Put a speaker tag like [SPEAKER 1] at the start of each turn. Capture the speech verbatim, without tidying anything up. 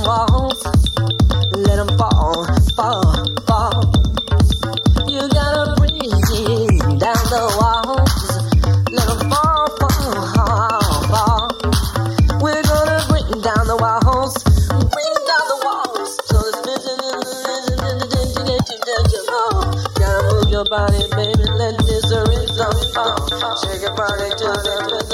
[SPEAKER 1] walls. Let them fall, fall, fall. You gotta bring down the walls. Let them fall, fall, fall. We're gonna bring down the walls. Bring down the walls. So it's vision gotta move your body, baby. Let this rhythm fall. Shake your body to the